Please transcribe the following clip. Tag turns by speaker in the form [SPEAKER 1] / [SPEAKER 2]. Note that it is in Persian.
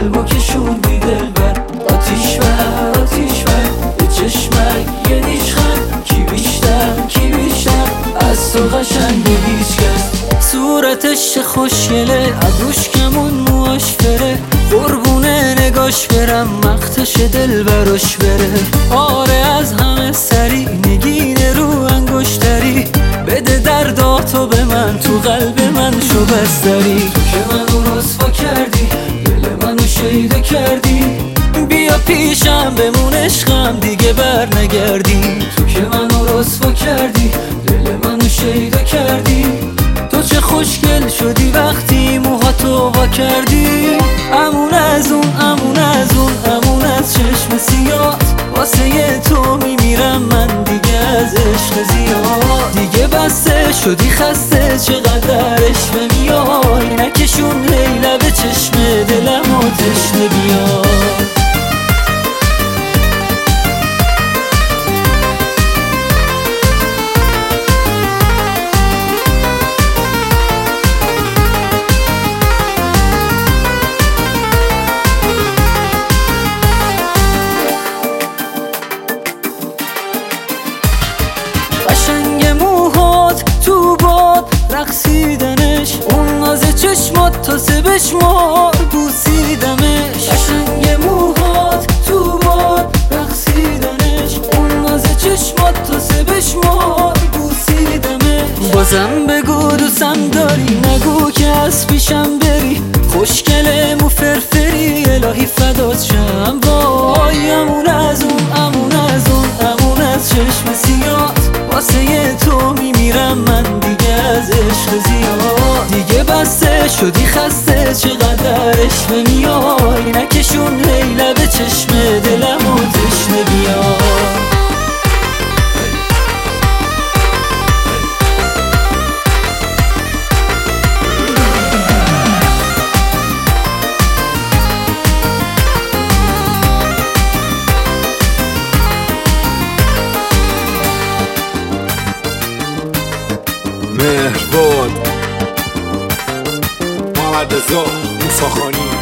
[SPEAKER 1] قلبو کشوندی دلبر. آتیش بر آتیش بر به چشمک یه نیشخند، کی بیشتر از تو قشنگ هیچ کس. صورتش خوشگله، ابروش کمون موهاش فره، قربونه نگاش برم مختش دل براش بره. آره از همه سری نگینه رو انگشتری، بده درداتو به من تو قلب من شو بستری. تو که منو رسوا کردی دل منو شیدا کردی، بیا پیشم بمون عشقم دیگه بر نگردی. تو که منو رسوا کردی دل منو شیدا کردی، تو چه خوشگل شدی وقتی موهاتو وا کردی. امون از اون امون از اون امون از چشم سیات، واسه تو میمیرم من دیگه از عشق زیاد. دیگه بسته شدی خسته چقدرش میای، نکشون لیلا به چشم دلم و تشنه بیاد. قشنگ موهات تو باد رقصیدنش، اون ناز چشمات تا سه بشمار بوسیدمش. قشنگ موهات تو باد رقصیدنش، اون ناز چشمات تا سه بشمار بوسیدمش. بازم بگو دوستم داری، نگو که از پیشم بری، خوشگله مو فرفری الهی فدات شم. وای امون از اون امون از اون امون از چشم سیات، واسه تو میمیرم من دیگه از عشق زیاد. دیگه بسته شدی خسته چقدرش میای، نکشون لیلا به چشم دلم و تشنه بیاد.
[SPEAKER 2] مهربان محمد رضا موسیخانی.